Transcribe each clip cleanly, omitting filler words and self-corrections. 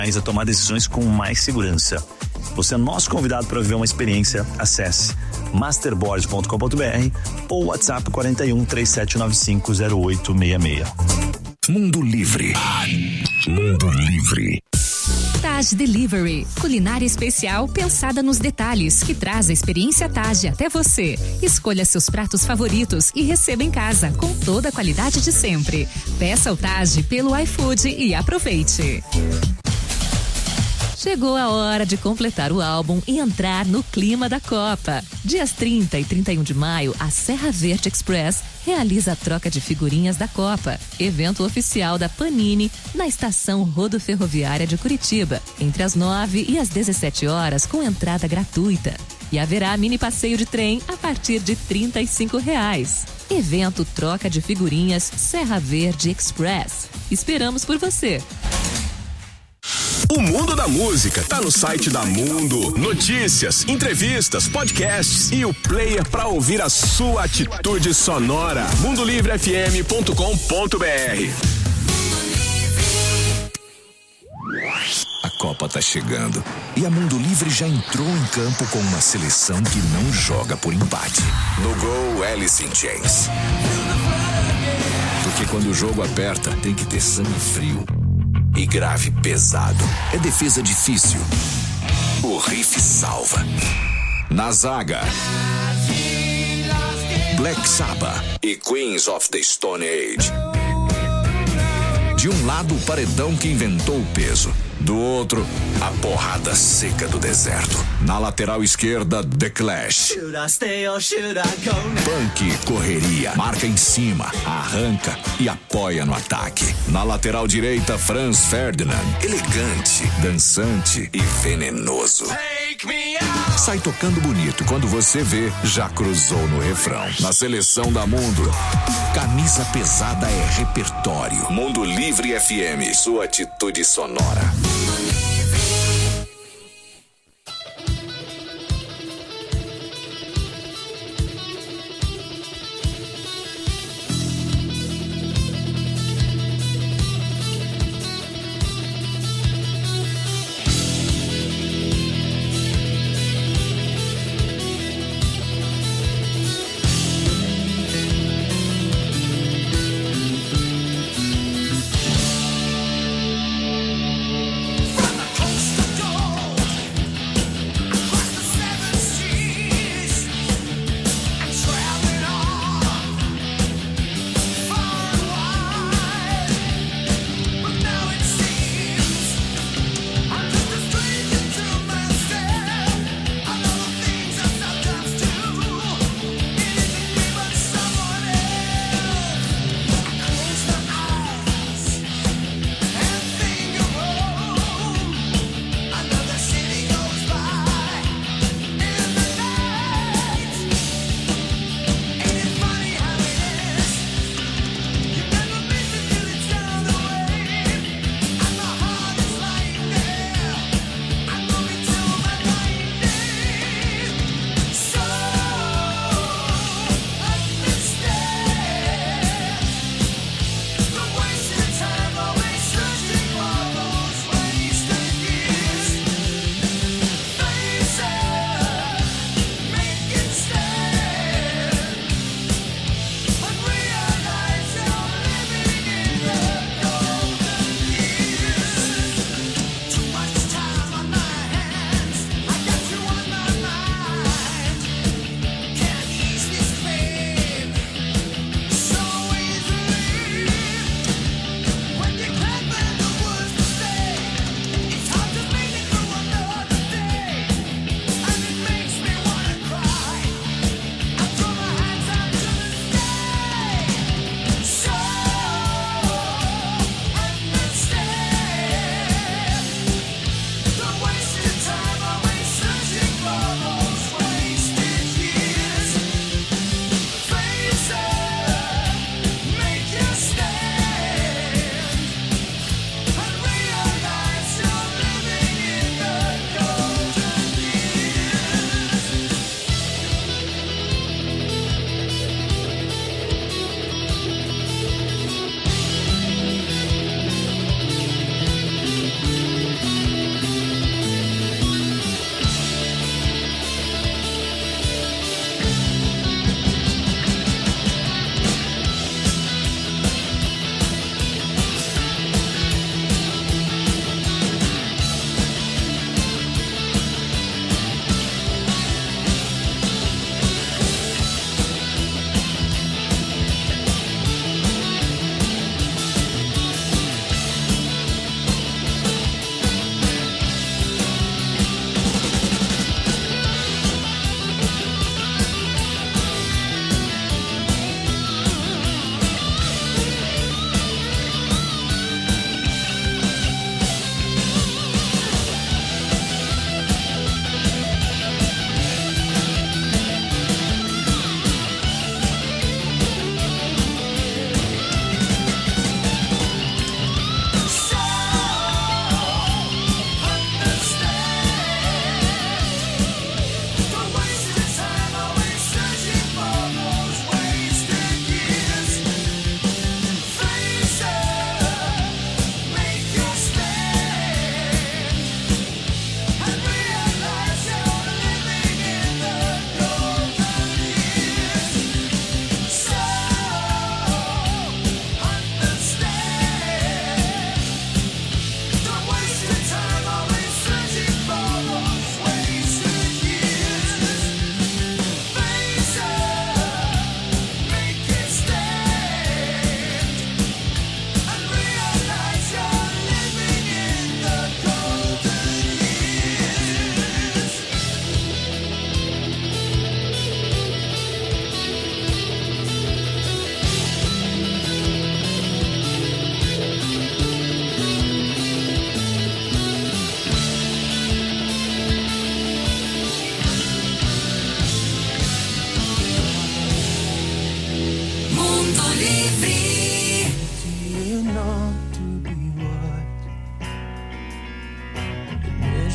a tomar decisões com mais segurança. Você é nosso convidado para viver uma experiência. Acesse masterboard.com.br ou WhatsApp 41 3795 0866. Mundo Livre. Mundo Livre. Taj Delivery, culinária especial pensada nos detalhes, que traz a experiência Taj até você. Escolha seus pratos favoritos e receba em casa com toda a qualidade de sempre. Peça o Taj pelo iFood e aproveite. Chegou a hora de completar o álbum e entrar no clima da Copa. Dias 30 e 31 de maio, a Serra Verde Express realiza a troca de figurinhas da Copa, evento oficial da Panini na estação rodoferroviária de Curitiba, entre as 9 e as 17 horas, com entrada gratuita. E haverá mini passeio de trem a partir de R$35. Evento Troca de Figurinhas Serra Verde Express. Esperamos por você. O mundo da música tá no site da Mundo. Notícias, entrevistas, podcasts e o player para ouvir a sua atitude sonora. mundolivrefm.com.br. A Copa tá chegando e a Mundo Livre já entrou em campo com uma seleção que não joga por empate. No gol, Alice James. Porque quando o jogo aperta, tem que ter sangue frio e grave pesado. É defesa difícil. O riff salva. Na zaga, Black Sabbath e Queens of the Stone Age. De um lado, o paredão que inventou o peso. Do outro, a porrada seca do deserto. Na lateral esquerda, The Clash. Punk, correria, marca em cima, arranca e apoia no ataque. Na lateral direita, Franz Ferdinand. Elegante, dançante e venenoso. Sai tocando bonito. Quando você vê, já cruzou no refrão. Na seleção da Mundo, camisa pesada é repertório. Mundo Livre FM, sua atitude sonora.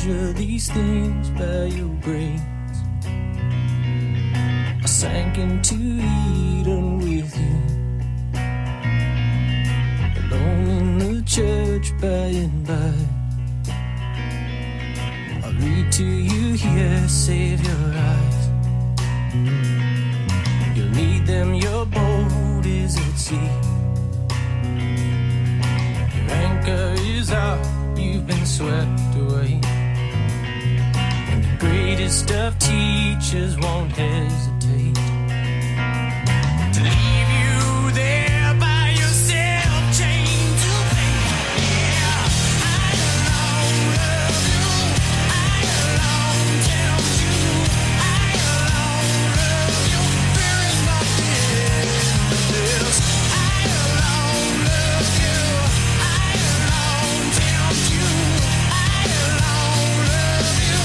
measure these things by your grace. I sank into Eden with you, alone in the church by and by. I read to you here, save your eyes. You'll need them, your boat is at sea. Your anchor is out, you've been swept away. And the greatest of teachers won't hesitate to leave you there by yourself, chained to faith. Yeah, I alone love you, I alone tempt you, I alone love you. There is nothing in this. I alone love you, I alone tempt you, I alone love you.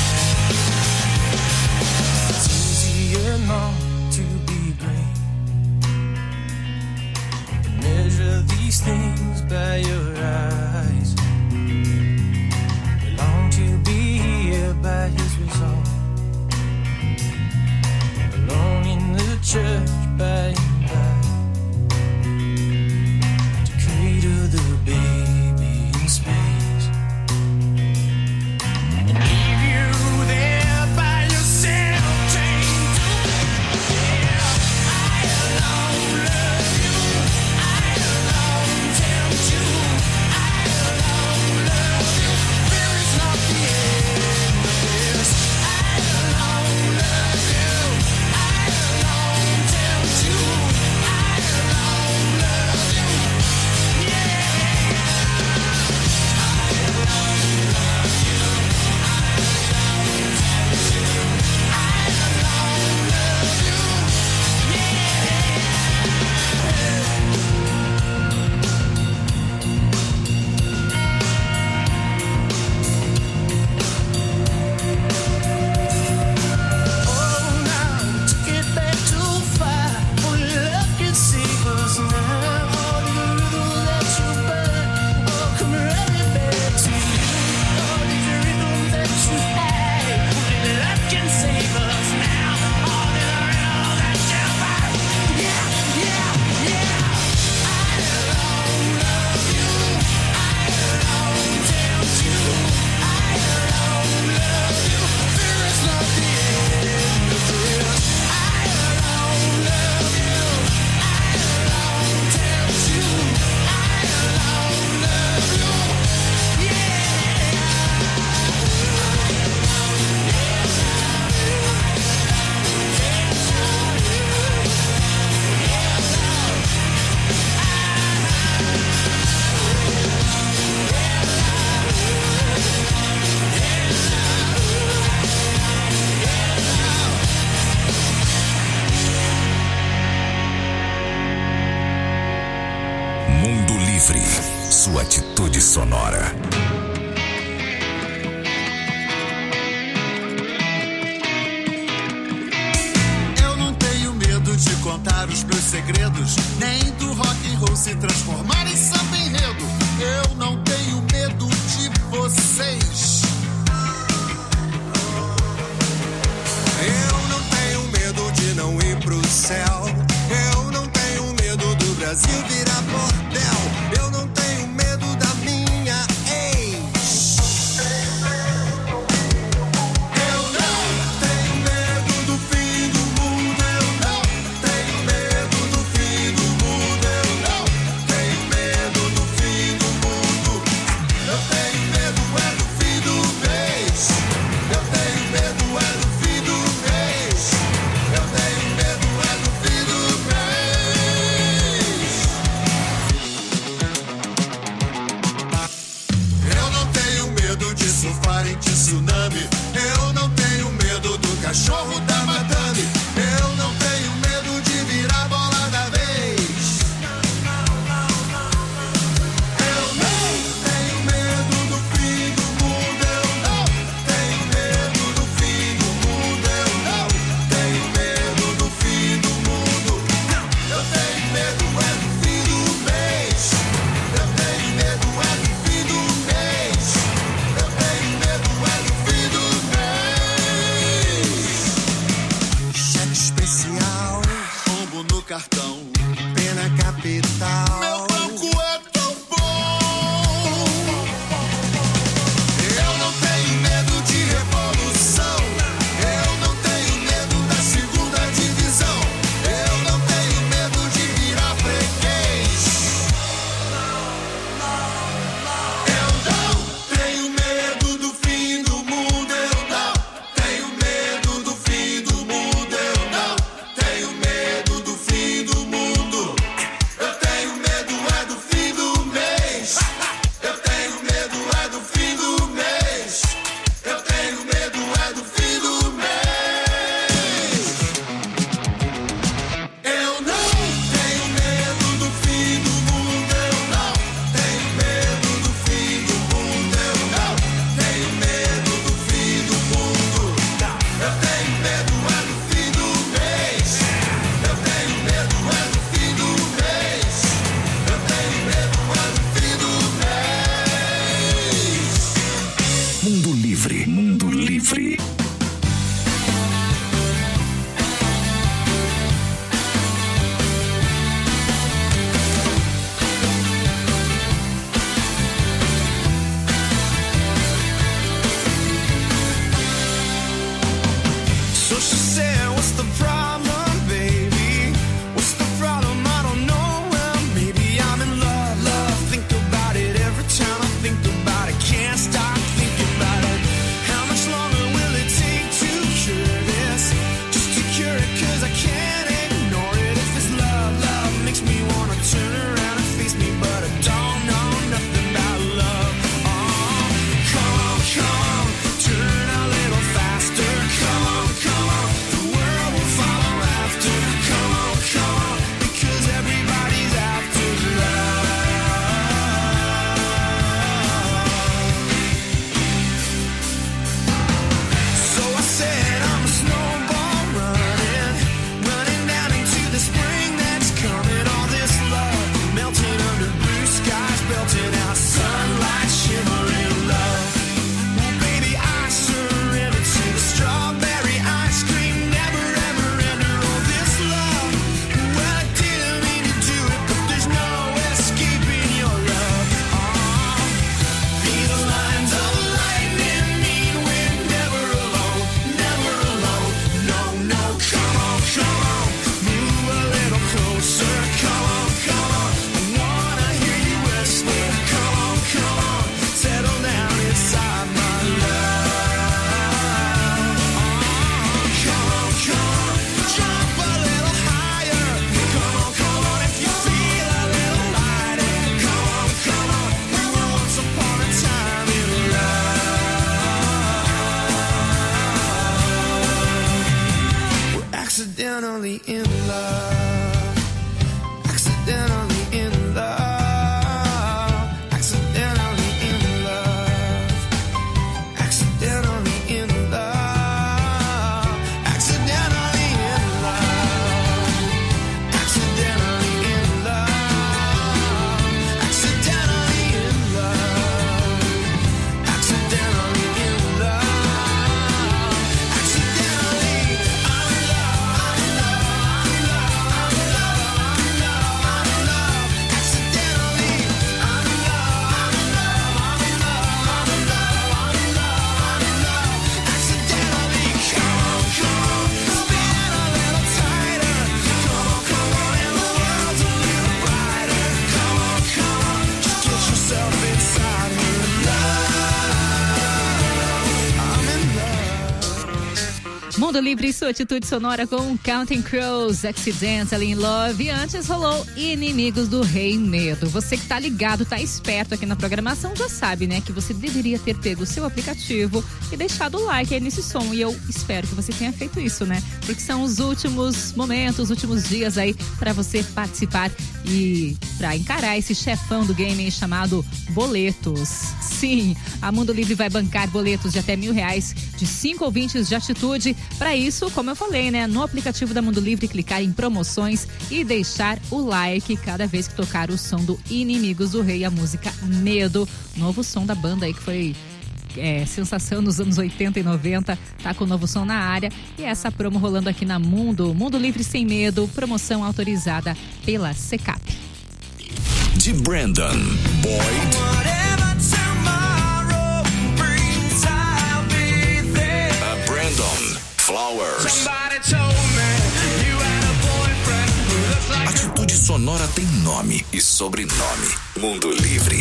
It's easier not to be great. Measure these things by your eyes. We long to be here by his resolve, alone in the church by and by, to cradle the baby in space and leave you there by yourself, chained to faith. Yeah, I alone love you, I alone tempt you, I alone love you. There is not the end of this. I alone love you, I alone tempt you, I alone love you. Yeah, I alone love you, I alone tempt you, I alone love you. Oh, now to get back too far, only love can save us now. All the rhythm that you burn, oh, come running back to you. All these rhythms that you had, only love can save us now. All the rhythm that you burn, yeah, yeah, yeah. I alone love you, I alone tempt you, I alone love you. There is not the end of this. I alone love you, I alone tempt you, I alone love you. Mundo Livre, sua atitude sonora. Eu não tenho medo de contar os meus segredos, nem do rock and roll se transformar em samba enredo. Eu não tenho medo de vocês. Eu não tenho medo de não ir pro céu. Eu não tenho medo do Brasil virar bordel. Eu não tenho medo da minha ex. Eu não tenho medo do fim do mundo. Eu não tenho medo do fim do mundo. Eu não tenho medo Livre. So she said, what's the problem, baby? What's the problem? I don't know. Well, maybe I'm in love, love. Think about it every time I think about it. Can't stop thinking about it. How much longer will it take to cure this? Just to cure it, 'cause I can't ignore it. If it's love, love makes me wanna turn around and face me, but I don't know nothing about love. Oh, come on, turn a little faster. Come on, the world will follow after. Come on, because everybody's after love. So I said I'm a snowball running down into the spring that's coming. All this love melting under blue skies, belting out sunlight, shimmering love. Well, baby, I surrender to the strawberry ice cream, never ever enter all this love. Well, I didn't mean to do it, but there's no escaping your love. Oh, these lines of lightning mean we're never alone, never alone. No, come on, move a little closer. Come on, I wanna hear you whisper. Come on, settle down inside my love. Come on, jump a little higher. Come on, if you feel a little lighter. Come on, we were once upon a time in love. We're accidentally in love. Accidentally in love. Accidentally in love. Accidentally in love. Accidentally in love. Accidentally in love. Accidentally in love. Accidentally in love. Accidentally, I'm in love. Accidentally, I'm in love. Accidentally, come on, spin a little tighter. Come on, and the world's a little brighter. Come on, just get yourself inside her love. I'm in love. Mundo Livre e sua atitude sonora com Counting Crows, Accidentally in Love. E antes rolou Inimigos do Rei Medo. Você que tá ligado, tá esperto aqui na programação, já sabe, né? Que você deveria ter pego o seu aplicativo e deixado o like aí nesse som. E eu espero que você tenha feito isso, né? Porque são os últimos momentos, os últimos dias aí pra você participar e pra encarar esse chefão do game chamado Boletos. Sim, a Mundo Livre vai bancar boletos de até R$1.000 de 5 ouvintes de atitude. Para isso, como eu falei, né, no aplicativo da Mundo Livre, clicar em promoções e deixar o like cada vez que tocar o som do Inimigos do Rei, a música Medo, novo som da banda aí que foi sensação nos anos 80 e 90, tá com o novo som na área. E essa promo rolando aqui na Mundo Livre Sem Medo, promoção autorizada pela Secap. De Brandon Boyd. Whatever tomorrow brings, I'll be there. A Brandon Flowers. Somebody told me you had a boyfriend who looks like Atitude sonora tem nome e sobrenome. Mundo Livre.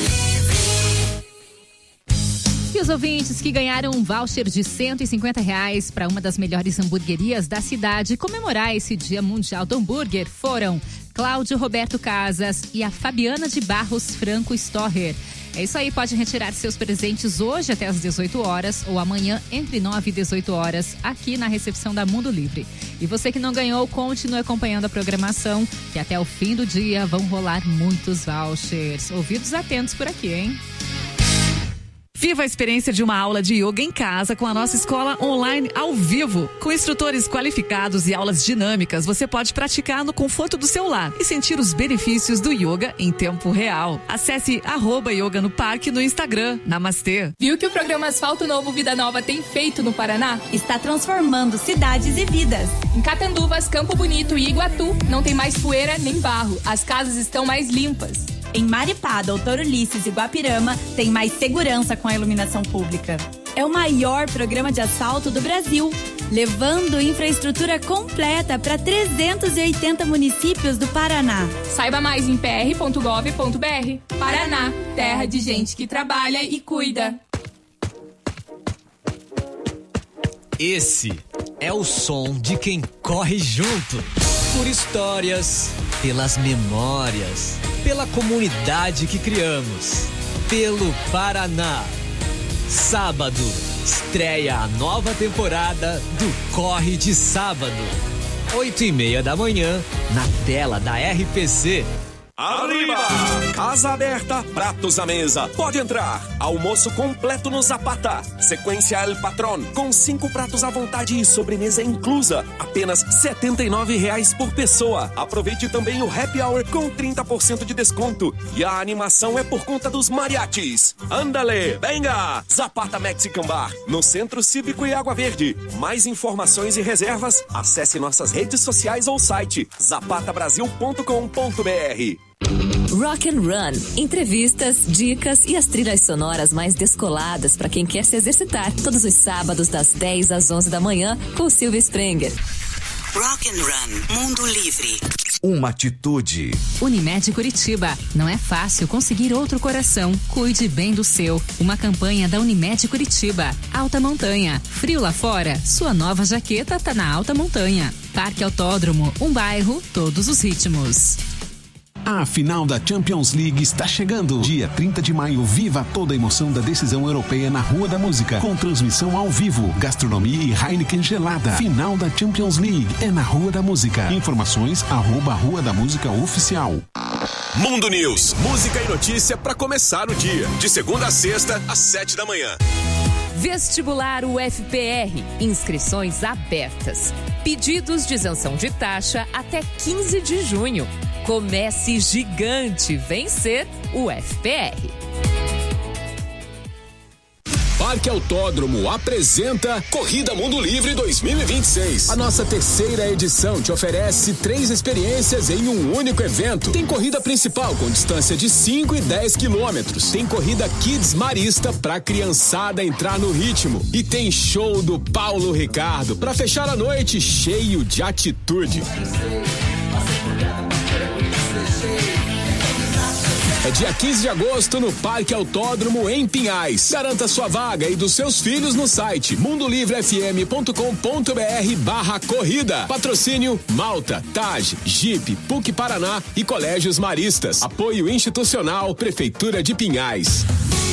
E os ouvintes que ganharam um voucher de R$150 para uma das melhores hamburguerias da cidade comemorar esse Dia Mundial do Hambúrguer foram Cláudio Roberto Casas e a Fabiana de Barros Franco Storrer. É isso aí, pode retirar seus presentes hoje até às 18 horas ou amanhã entre 9 e 18 horas aqui na recepção da Mundo Livre. E você que não ganhou, continue acompanhando a programação, que até o fim do dia vão rolar muitos vouchers. Ouvidos atentos por aqui, hein? Viva a experiência de uma aula de yoga em casa com a nossa escola online ao vivo. Com instrutores qualificados e aulas dinâmicas, você pode praticar no conforto do seu lar e sentir os benefícios do yoga em tempo real. Acesse @yoga no parque no Instagram. Namastê. Viu que o programa Asfalto Novo Vida Nova tem feito no Paraná? Está transformando cidades e vidas. Em Catanduvas, Campo Bonito e Iguatu, não tem mais poeira nem barro. As casas estão mais limpas. Em Maripá, Doutor Ulisses e Guapirama, tem mais segurança com a iluminação pública. É o maior programa de asfalto do Brasil, levando infraestrutura completa para 380 municípios do Paraná. Saiba mais em pr.gov.br. Paraná, terra de gente que trabalha e cuida. Esse é o som de quem corre junto. Por histórias, pelas memórias, pela comunidade que criamos, pelo Paraná. Sábado, estreia a nova temporada do Corre de Sábado. 8:30 da manhã, na tela da RPC. Arriba! Casa aberta, pratos à mesa. Pode entrar. Almoço completo no Zapata. Sequência El Patrón, com 5 pratos à vontade e sobremesa inclusa. Apenas R$ 79,00 por pessoa. Aproveite também o Happy Hour com 30% de desconto. E a animação é por conta dos mariachis. Andale, venga! Zapata Mexican Bar, no Centro Cívico e Água Verde. Mais informações e reservas, acesse nossas redes sociais ou site zapatabrasil.com.br. Rock and Run. Entrevistas, dicas e as trilhas sonoras mais descoladas para quem quer se exercitar. Todos os sábados das 10 às 11 da manhã com Silvia Sprenger. Rock and Run. Mundo livre. Uma atitude. Unimed Curitiba. Não é fácil conseguir outro coração. Cuide bem do seu. Uma campanha da Unimed Curitiba. Alta Montanha. Frio lá fora? Sua nova jaqueta tá na Alta Montanha. Parque Autódromo. Um bairro, todos os ritmos. A final da Champions League está chegando. Dia 30 de maio, viva toda a emoção da decisão europeia na Rua da Música. Com transmissão ao vivo, gastronomia e Heineken gelada. Final da Champions League é na Rua da Música. Informações @Rua da Música Oficial. Mundo News, música e notícia para começar o dia. De segunda a sexta, às 7 da manhã. Vestibular UFPR. Inscrições abertas. Pedidos de isenção de taxa até 15 de junho. Comece gigante, vencer o UFPR. Parque Autódromo apresenta Corrida Mundo Livre 2026. A nossa terceira edição te oferece 3 experiências em um único evento. Tem corrida principal com distância de 5 e 10 quilômetros. Tem corrida Kids Marista pra criançada entrar no ritmo. E tem show do Paulo Ricardo pra fechar a noite cheio de atitude. É dia 15 de agosto no Parque Autódromo em Pinhais. Garanta sua vaga e dos seus filhos no site mundolivrefm.com.br/corrida. Patrocínio Malta, TAG, Jeep, PUC Paraná e Colégios Maristas. Apoio institucional Prefeitura de Pinhais.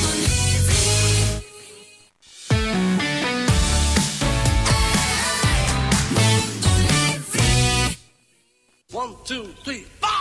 1, 2, 3, 4.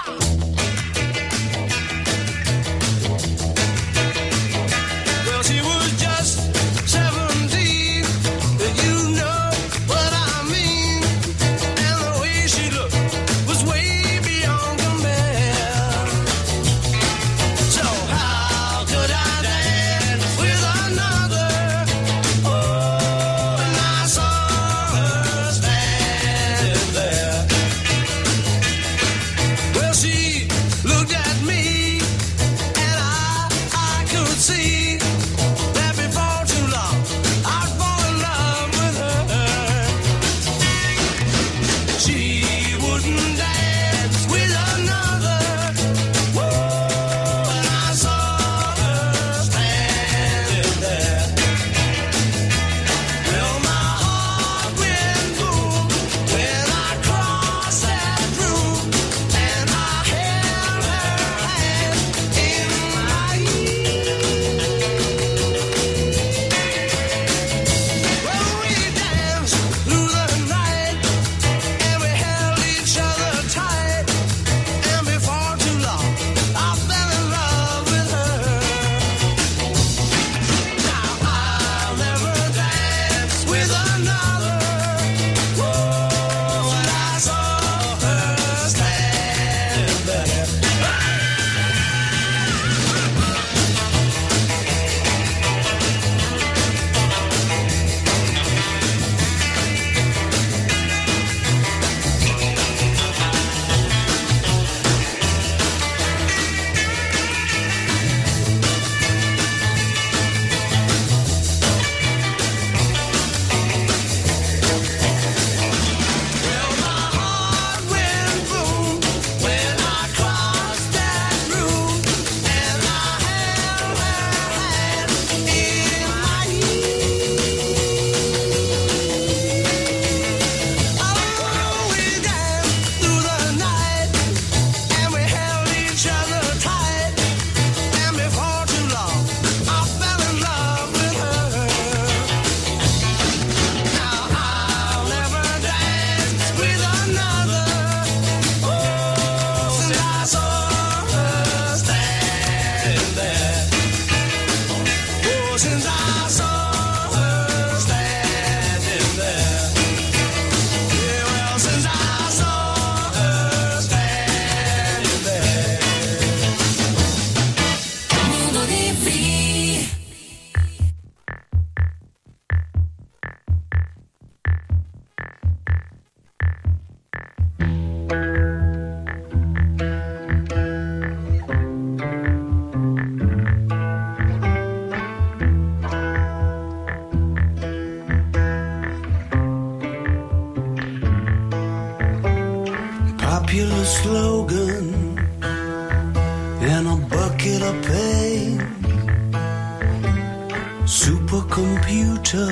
supercomputer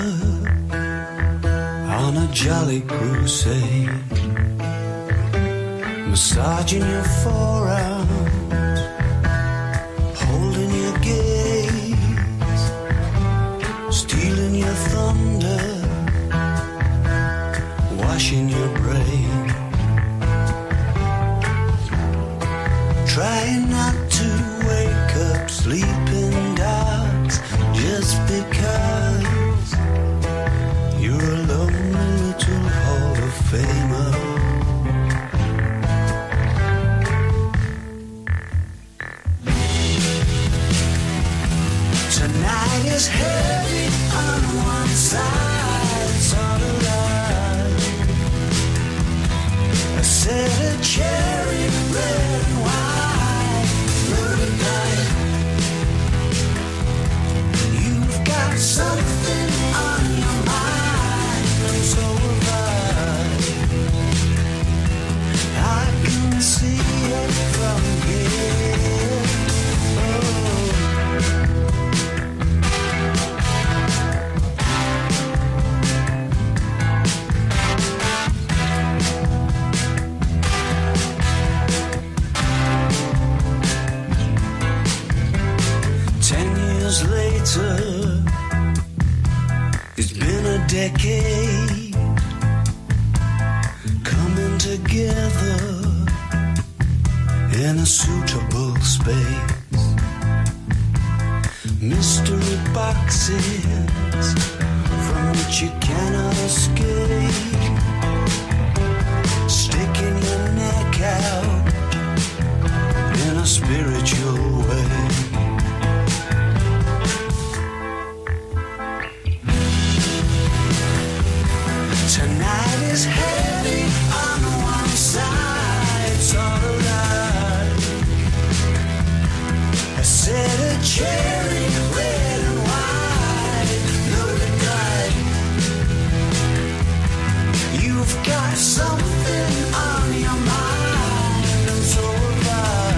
on a jolly crusade, massaging your forearms, holding your gaze, stealing your thunder, washing your brain, trying not to wake up sleeping dogs just because you're a lonely little Hall of Famer. Tonight is heavy on one side, it's all alive. I said a cherry red and white, blue night. You've got something on your mind, and so have I can see it from here. Oh. 10 years later, it's been a decade, coming together in a suitable space. Mystery boxes from which you cannot escape, sticking your neck out in a spiritual way. Tonight is heavy on one side, it's all alive. I said a cherry red and white, loaded night. You've got something on your mind, and so have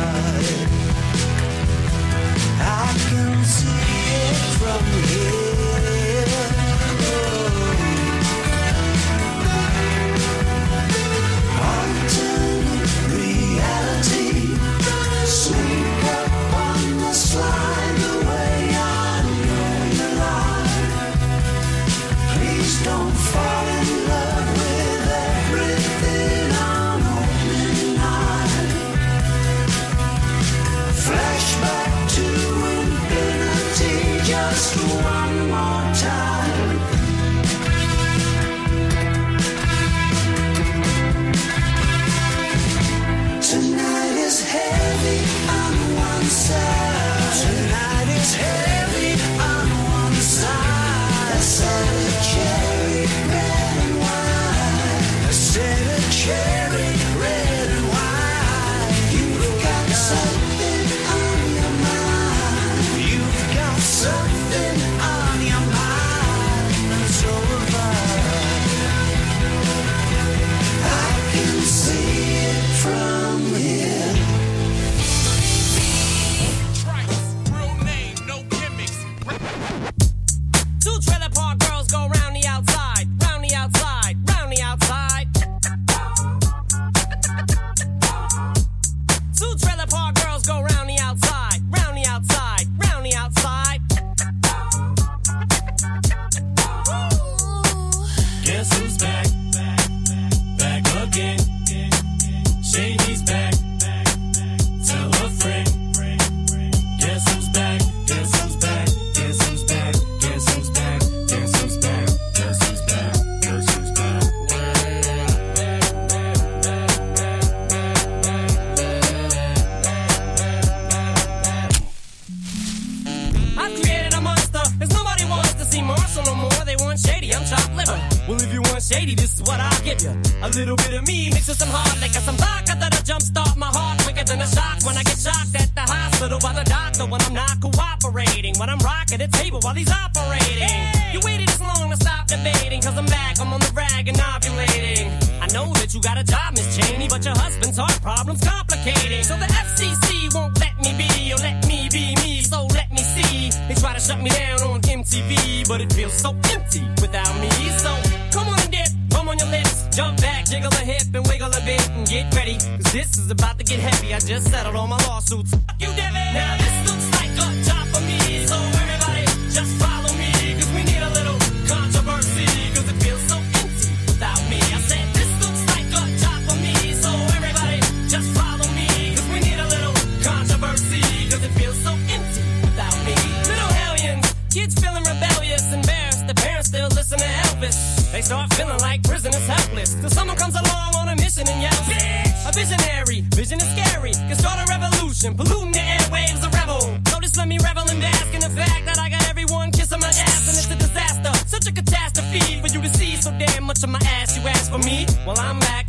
I can see it from here. Sneak up on the slide the way I know you lie. Please don't fall in love with everything on opening night. Flashback to infinity just one more time. Tonight is heavy on one side. Tonight is heavy on one side. I said a cherry red and white. I said a cherry red and white. You've got something on your mind. You've got something on your mind, and so have I can see it from here. Two trailer park girls go round the outside, round the outside, round the outside. Two trailer park girls go round the outside, round the outside, round the outside. Guess who's back? Back again. Shady's back. Tell a friend. Guess who's back? Guess who's back? Guess who's back? Guess who's back? Guess who's back? Guess who's back? Guess who's back? I've created a monster, 'cause nobody wants to see Marshall no more. They want Shady, I'm chopped liver. Well, if you want Shady, this is what I'll give you. A little bit of me mixed with some hard liquor, some vodka that'll jumpstart my heart quicker than a shock when I get shocked at the hospital by the doctor when I'm not cooperating. When I'm rocking the table while he's operating. You waited this long to stop debating, 'cause I'm back, I'm on the rag and ovulating. I know that you got a job, Miss Cheney, but your husband's heart problem's complicating. So the FCC won't let me be, or let me be me, so let me see. They try to shut me down on MTV. MTV, but it feels so empty without me. So come on and dip, bum on your lips, jump back, jiggle a hip and wiggle a bit and get ready, cause this is about to get heavy. I just settled all my lawsuits. Fuck you, Devin. Now this looks like a job for me, so everybody just follow me, cause we need a little controversy, cause it feels so empty without me. I said this looks like a job for me, so everybody just follow me, cause we need a little controversy, cause it feels so empty without me. Little hellions, kids feeling rebellious, embarrassed, the parents still listen to Elvis. They start feeling like prisoners helpless, till someone comes along on a mission and yells, bitch! A visionary, vision is scary, can start a revolution, polluting the airwaves, a rebel. So just let me revel and bask in the fact that I got everyone kissing my ass, and it's a disaster, such a catastrophe for you to see so damn much of my ass. You ask for me, well I'm back.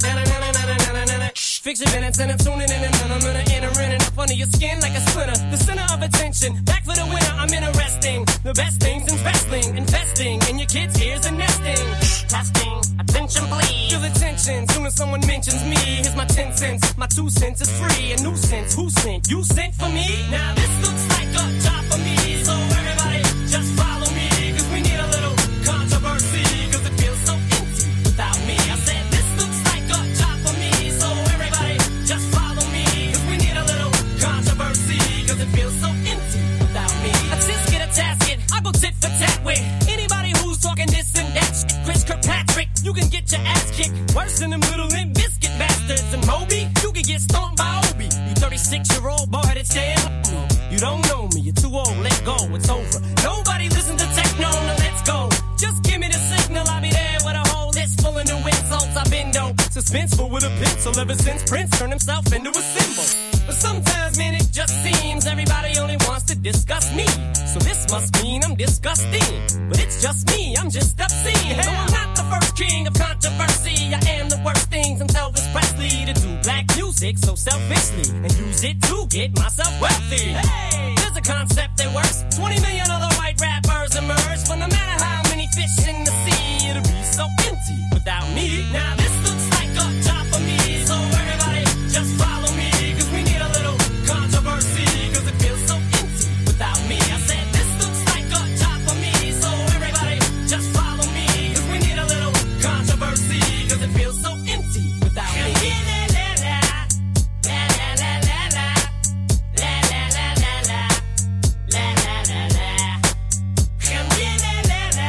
Fix your minutes and I'm tuning in and I'm gonna enter in and up under your skin like a splinter. The center of attention, back for the winner. I'm interesting. The best things in wrestling, investing in your kids' ears and nesting. Testing, attention please. Feel the tension soon as someone mentions me. Here's my 10 cents, my 2 cents is free. A nuisance, who sent? You sent for me? Now this looks like a job for me, so everybody just follow me, cause we need a little controversy, cause it feels so empty without me. I said this looks like a job for me, so everybody just follow me, cause we need a little controversy, cause it feels so empty without me. A tisket, a tasket, I go tit for tat with anybody who's talking this and that shit. Chris Kirkpatrick, you can get your ass kicked worse than them little Limp Bizkit bastards. And Moby, you can get stomped by Obi. You 36-year-old boy that's staying. You don't know me, you're too old, let go, it's over. Nobody listen to techno, now let's go. Just give me the signal, I'll be there with a whole list full of new insults. I've been dope, suspenseful with a pencil ever since Prince turned himself into a symbol. But sometimes, man, it just seems everybody only wants to discuss me. So this must mean I'm disgusting. But it's just me, I'm just obscene. No, I'm not the first king of controversy. I am the worst thing since Elvis Presley to do black music so selfishly and use it to get myself wealthy. Hey, there's a concept that works. 20 million other white rappers emerge, but no matter how many fish in the sea, it'll be so empty without me. Now this looks like a job for me, so everybody just follow me, cause we need a little controversy, cause it feels so empty without me. I said this looks like a job for me, so everybody just follow me, cause we need a little controversy, cause it feels so empty without me. La la la la la la la la la la la la la la la la la la la la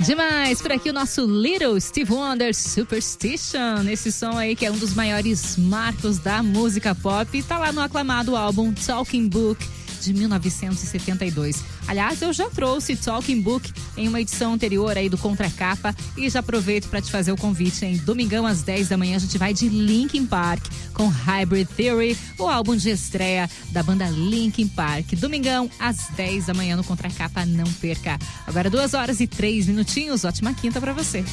Demais, por aqui o nosso Little Steve Wonder Superstition, esse som aí que é um dos maiores marcos da música pop, tá lá no aclamado álbum Talking Book de 1972. Aliás, eu já trouxe Talking Book em uma edição anterior aí do Contracapa e já aproveito para te fazer o convite, em domingão às 10 da manhã a gente vai de Linkin Park com Hybrid Theory, o álbum de estreia da banda Linkin Park. Domingão às 10 da manhã no Contracapa, não perca. Agora 2 horas e 3 minutinhos, ótima quinta para você.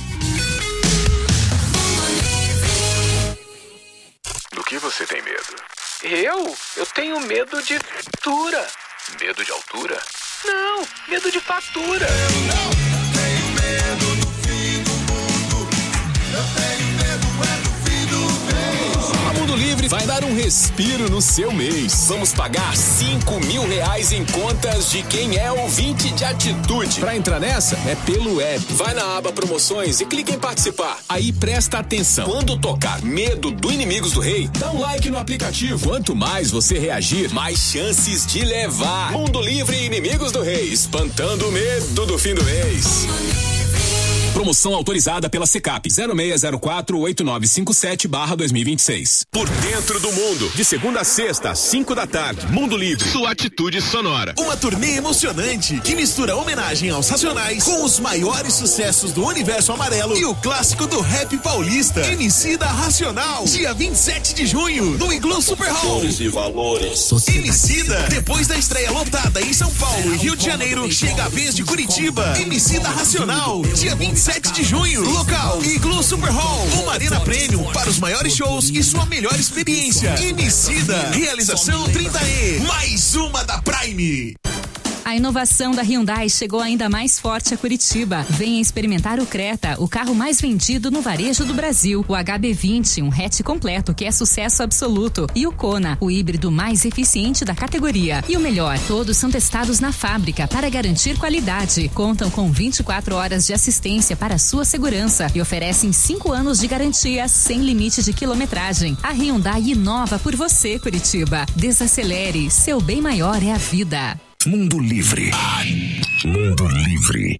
Do que você tem medo? Eu tenho medo de altura. Medo de altura? Não, medo de fatura. Eu não tenho medo do fim do mundo. Eu tenho medo do fim do mês. A Mundo Livre vai dar um respiro no seu mês. Vamos pagar R$5.000 em contas de quem é ouvinte de atitude. Pra entrar nessa, é pelo app. Vai na aba promoções e clica em participar. Aí presta atenção. Quando tocar Medo do Inimigos do Rei, dá um like no aplicativo. Quanto mais você reagir, mais chances de levar. Mundo Livre e Inimigos do Rei, espantando o medo do fim do mês. Promoção autorizada pela Secap 06048957/2026. Por dentro do mundo, de segunda a sexta, às 5 da tarde, Mundo Livre, sua atitude sonora. Uma turnê emocionante que mistura homenagem aos Racionais com os maiores sucessos do universo amarelo e o clássico do rap paulista. Emicida Racional, dia 27 de junho, no Iglu Super Hall. E valores. Emicida, depois da estreia lotada em São Paulo e Rio de Janeiro, chega a vez de Curitiba. Emicida Racional, dia 27 de junho, local Iglu Super Hall, uma arena premium para os maiores shows e sua melhor experiência. Emicida, realização 30E, mais uma da Prime. A inovação da Hyundai chegou ainda mais forte a Curitiba. Venha experimentar o Creta, o carro mais vendido no varejo do Brasil. O HB20, um hatch completo que é sucesso absoluto. E o Kona, o híbrido mais eficiente da categoria. E o melhor, todos são testados na fábrica para garantir qualidade. Contam com 24 horas de assistência para sua segurança e oferecem 5 anos de garantia sem limite de quilometragem. A Hyundai inova por você, Curitiba. Desacelere, seu bem maior é a vida. Mundo Livre. Mundo Livre.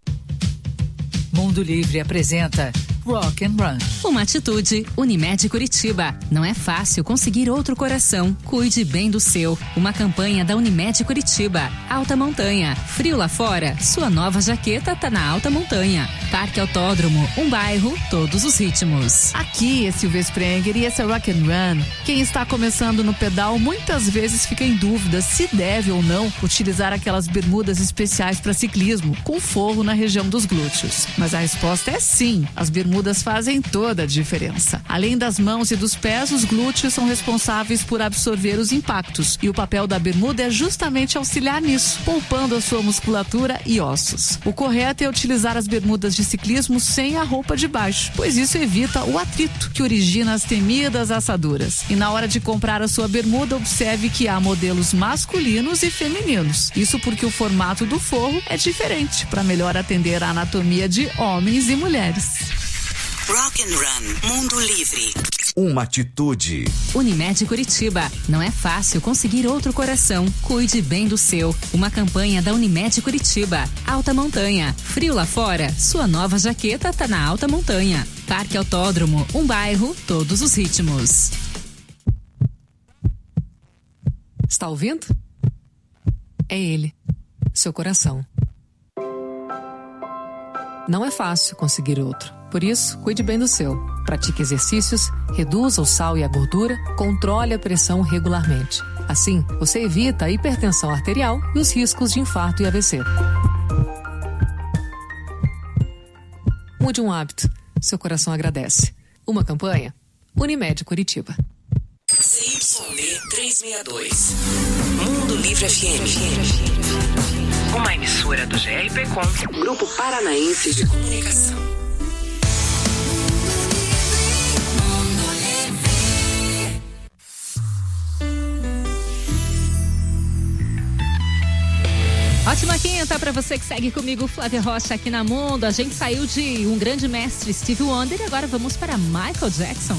Mundo Livre apresenta Rock and Run. Uma atitude, Unimed Curitiba. Não é fácil conseguir outro coração. Cuide bem do seu. Uma campanha da Unimed Curitiba. Alta Montanha. Frio lá fora? Sua nova jaqueta tá na Alta Montanha. Parque Autódromo. Um bairro, todos os ritmos. Aqui é Silvia Sprenger e esse é Rock and Run. Quem está começando no pedal muitas vezes fica em dúvida se deve ou não utilizar aquelas bermudas especiais para ciclismo, com forro na região dos glúteos. Mas a resposta é sim. As bermudas fazem toda a diferença. Além das mãos e dos pés, os glúteos são responsáveis por absorver os impactos. E o papel da bermuda é justamente auxiliar nisso, poupando a sua musculatura e ossos. O correto é utilizar as bermudas de ciclismo sem a roupa de baixo, pois isso evita o atrito que origina as temidas assaduras. E na hora de comprar a sua bermuda, observe que há modelos masculinos e femininos. Isso porque o formato do forro é diferente, para melhor atender a anatomia de homens e mulheres. Rock and Run, Mundo Livre. Uma atitude. Unimed Curitiba. Não é fácil conseguir outro coração. Cuide bem do seu. Uma campanha da Unimed Curitiba. Alta Montanha. Frio lá fora? Sua nova jaqueta tá na Alta Montanha. Parque Autódromo. Um bairro, todos os ritmos. Está ouvindo? É ele. Seu coração. Não é fácil conseguir outro. Por isso, cuide bem do seu. Pratique exercícios, reduza o sal e a gordura, controle a pressão regularmente. Assim, você evita a hipertensão arterial e os riscos de infarto e AVC. Mude um hábito. Seu coração agradece. Uma campanha? Unimed Curitiba. CYB 362. Mundo Livre FM. Uma emissora do GRPcom, Grupo Paranaense de Comunicação. Ótima quinta para você que segue comigo, Flávia Rocha, aqui na Mundo. A gente saiu de um grande mestre, Steve Wonder, e agora vamos para Michael Jackson.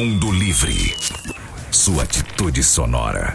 Mundo Livre. Sua atitude sonora.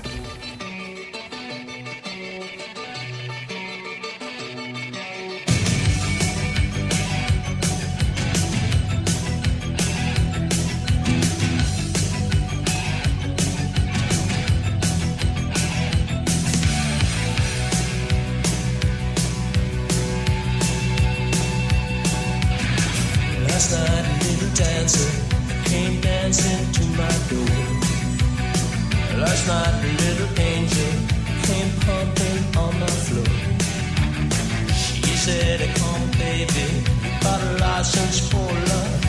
Last night a little dancer came dancing to my door. Last night a little angel came pumping on my floor. She said, come baby, you got a license for love.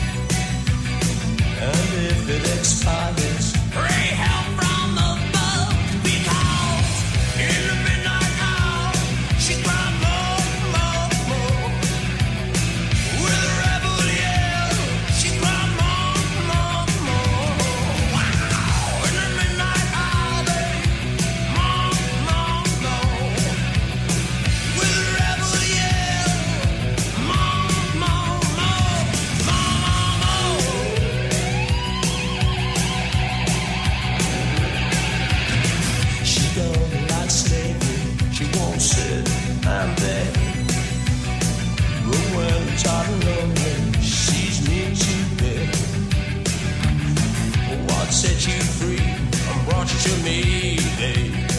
And if it expires, pray help from above. Because in the midnight hour, she cried more, more, more. With a rebel yell, she cried more, more, more. Wow, in the midnight hour, babe, more, more, more. With a rebel yell, more, more, more, more, more. She don't like slavery, she won't sit and beg. But when it's hot and lonely, she's near to bed. What set you free and brought you to me, babe?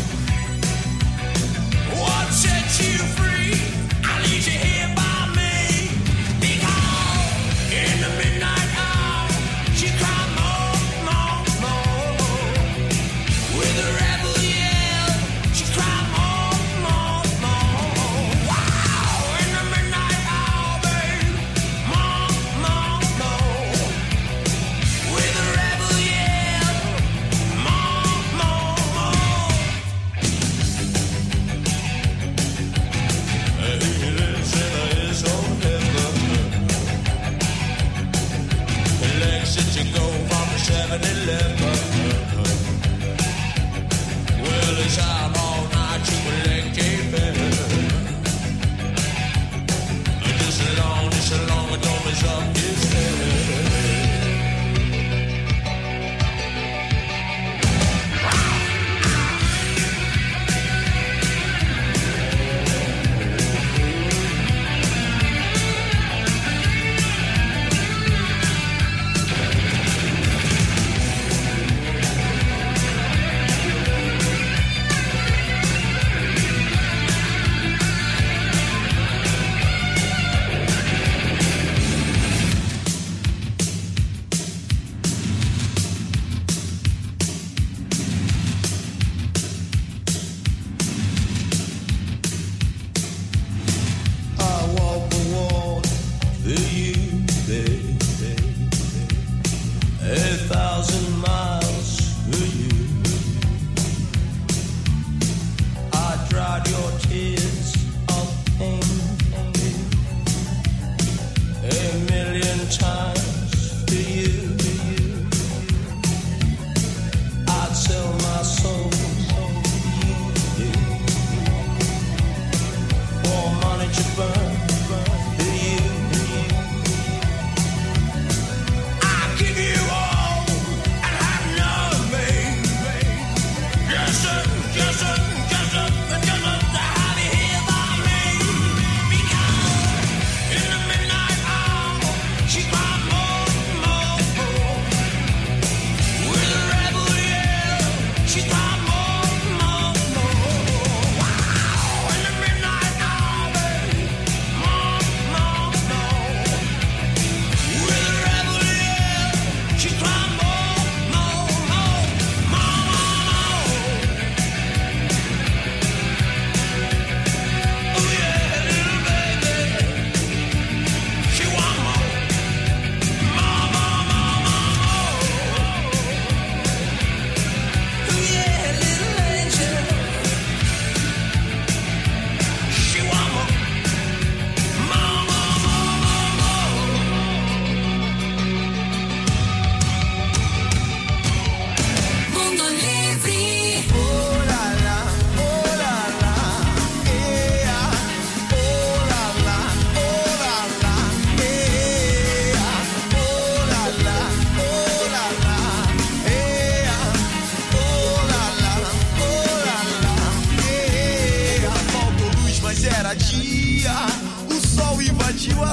What set you free? I need you here by me. Because in the midnight hour, she cried more, more, more. With a rebel yell, she cried more, more, more. Wow, in the midnight hour, babe, more, more, more. With a rebel yell, more, more, more. He lives in his own heaven. He likes it to go from 7-Eleven. Well, it's out all night to collect a bed. Just as long as don't mess up his head. I walk the walk for you, baby. 1,000 miles for you. I dried your tears of pain, a million times for you. I'd sell my soul for you. For money to burn for you. I'll give you all and have nothing. Just to have you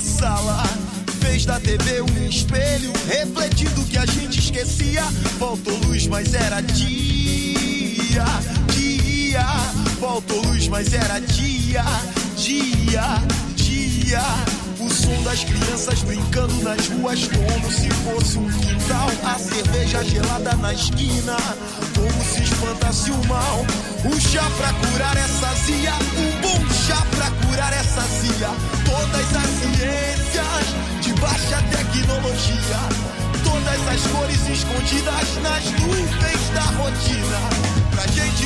sala. Fez da TV um espelho, refletindo o que a gente esquecia. Faltou luz, mas era dia, dia. Faltou luz, mas era dia, dia, dia. O som das crianças brincando nas ruas como se fosse um quintal. A cerveja gelada na esquina, como se espantasse o mal. Um chá pra curar essa azia, um bom chá pra curar essa azia. Todas as ciências de baixa tecnologia, todas as cores escondidas nas nuvens da rotina. Pra gente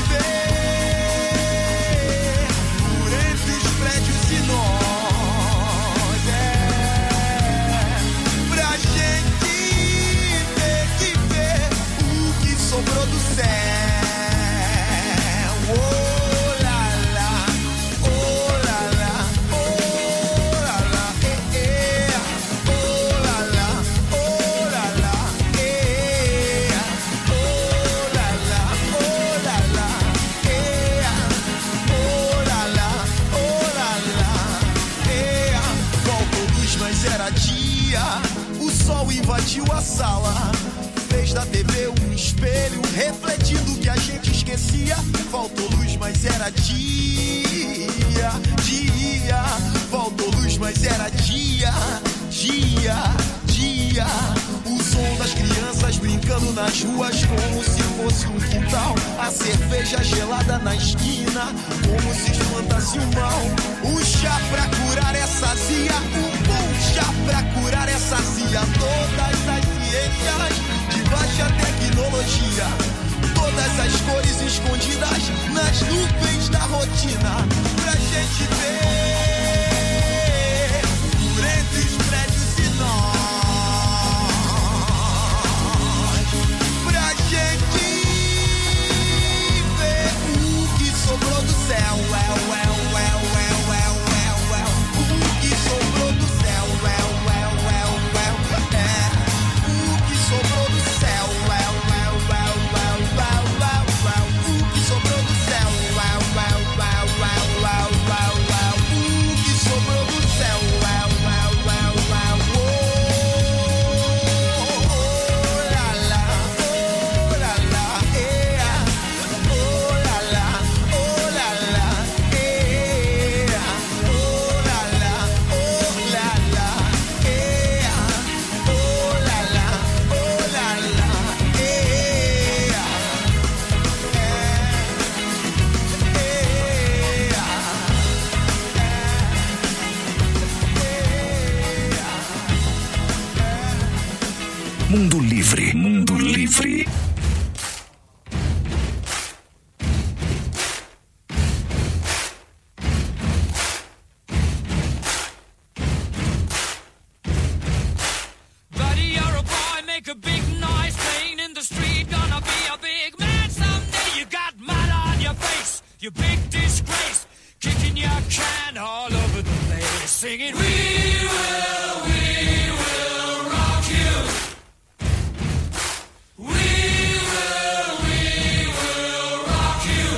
ver por entre os prédios e nós. Pra gente ter que ver o que sobrou do céu. Oh lá lá, oh lá lá, oh lá lá, oh lá lá, oh lá lá, oh lá lá, oh lá lá, oh lá lá, oh lá lá. Faltou luz, mas era dia. O sol invadiu a sala, fez da TV um espelho, refletindo o que a gente esquecia. Faltou luz, mas era dia, dia. Faltou luz, mas era dia, dia, dia. O som das crianças brincando nas ruas como se fosse um quintal. A cerveja gelada na esquina, como se espantasse o mal. Um chá pra curar essa azia, um bom chá pra curar essa azia. Todas as ciências de baixa tecnologia, todas as cores escondidas nas nuvens da rotina. Pra gente ver por entre os prédios e nós. Pra gente ver o que sobrou do céu. O que sobrou do céu. O que sobrou do céu. O que sobrou do céu. Mundo Livre. Mundo Livre. Buddy, you're a boy, make a big noise, playing in the street, gonna be a big man someday. You got mud on your face, you big disgrace, kicking your can all over the place, singing, we will rock you. We will rock you.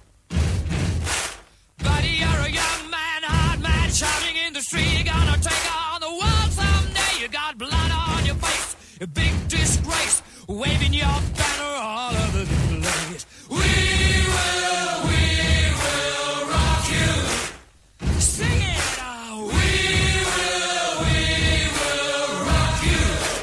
Buddy, you're a young man, hard man, shouting in the street, you're gonna take on the world someday. You got blood on your face, a big disgrace, waving your banner all over the place. We will rock you. Sing it out. We will rock you.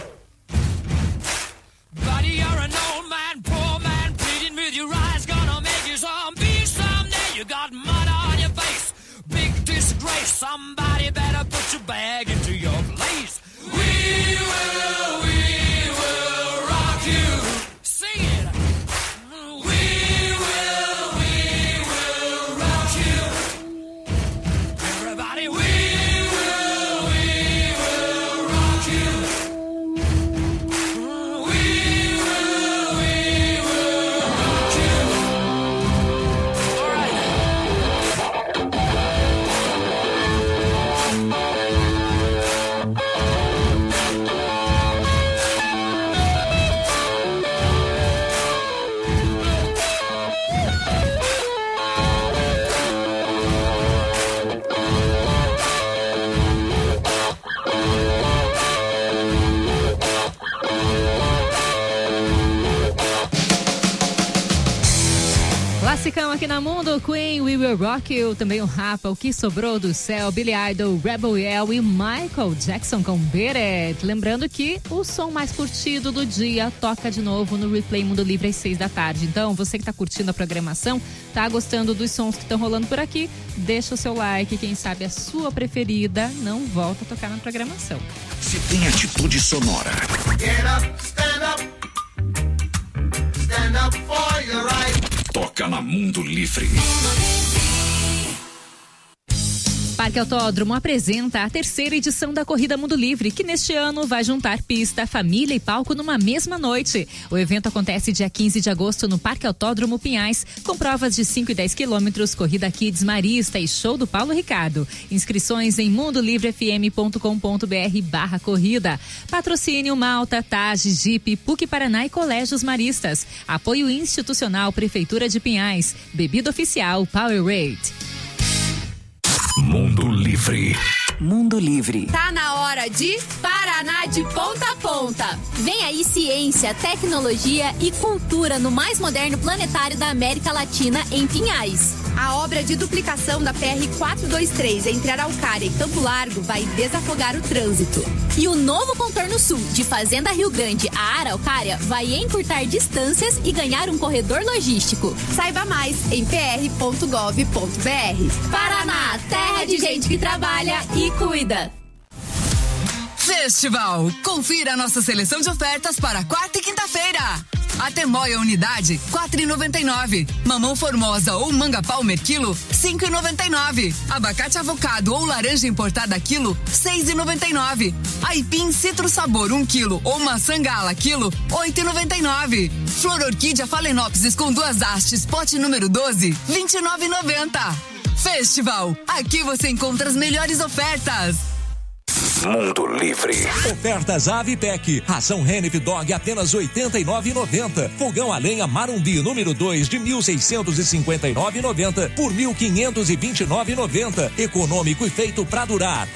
Buddy, you're an old man, poor man, pleading with your eyes, gonna make you zombie someday. You got mud on your face, big disgrace. Somebody better put your bag into your place. We will rock you. Sing it. We will rock you. Everybody, we will rock you. We will rock you. All right. na Mundo, Queen, We Will Rock You, também o Rapa, O Que Sobrou do Céu, Billy Idol, Rebel Yell e Michael Jackson com Beat It. Lembrando que o som mais curtido do dia toca de novo no Replay Mundo Livre às 6 da tarde. Então, você que tá curtindo a programação, tá gostando dos sons que estão rolando por aqui, deixa o seu like, quem sabe a sua preferida não volta a tocar na programação. Se tem atitude sonora. Get up, stand up. Stand up for your right. Toca na Mundo Livre. Parque Autódromo apresenta a terceira edição da Corrida Mundo Livre, que neste ano vai juntar pista, família e palco numa mesma noite. O evento acontece dia 15 de agosto no Parque Autódromo Pinhais, com provas de 5 e 10 quilômetros, corrida Kids Marista e show do Paulo Ricardo. Inscrições em mundolivrefm.com.br/corrida. Patrocínio Malta, Tage, Jeep, PUC Paraná e Colégios Maristas. Apoio institucional Prefeitura de Pinhais. Bebida oficial Powerade. Mundo Livre. Mundo Livre. Tá na hora de Paraná de ponta a ponta. Vem aí ciência, tecnologia e cultura no mais moderno planetário da América Latina, em Pinhais. A obra de duplicação da PR-423 entre Araucária e Campo Largo vai desafogar o trânsito. E o novo contorno sul de Fazenda Rio Grande a Araucária vai encurtar distâncias e ganhar um corredor logístico. Saiba mais em pr.gov.br. Paraná, terra de gente que trabalha e cuida. Festival. Confira a nossa seleção de ofertas para quarta e quinta-feira. Atemoia unidade, R$4,99. Mamão formosa ou manga palmer quilo, R$5,99. Abacate avocado ou laranja importada quilo, R$6,99. Aipim citro sabor 1 quilo ou maçã gala quilo, R$8,99. Flor orquídea phalaenopsis com 2 hastes, pote número 12, R$29,90. Festival. Aqui você encontra as melhores ofertas. Mundo Livre. Ofertas Avitec. Ração Renif Dog apenas R$ 89,90. Fogão a lenha Marumbi número 2 de R$ 1.659,90 por R$ 1.529,90. Econômico e feito pra durar.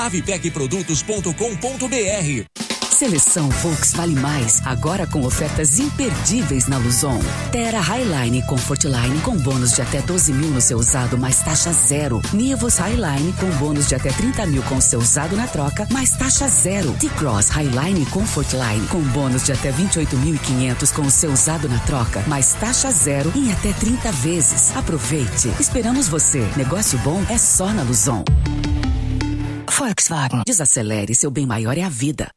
avitecprodutos.com.br. Seleção Volks Vale Mais, agora com ofertas imperdíveis na Luzon. Terra Highline Comfortline com bônus de até 12 mil no seu usado, mais taxa zero. Nivus Highline com bônus de até 30 mil com seu usado na troca, mais taxa zero. T-Cross Highline Comfortline com bônus de até 28.500 com o seu usado na troca, mais taxa zero em até 30 vezes. Aproveite. Esperamos você. Negócio bom é só na Luzon. Volkswagen. Desacelere, seu bem maior é a vida.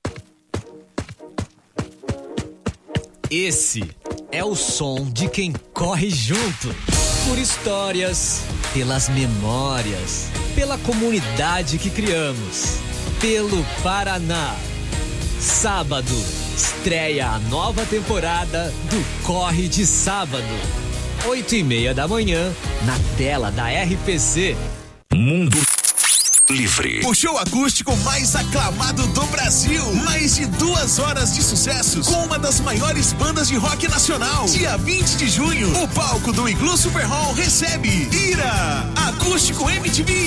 Esse é o som de quem corre junto. Por histórias, pelas memórias, pela comunidade que criamos, pelo Paraná. Sábado, estreia a nova temporada do Corre de Sábado. 8:30 da manhã, na tela da RPC. Mundo Livre. O show acústico mais aclamado do Brasil. Mais de 2 horas de sucessos com uma das maiores bandas de rock nacional. Dia 20 de junho, o palco do Iglu Super Hall recebe Ira, Acústico MTV.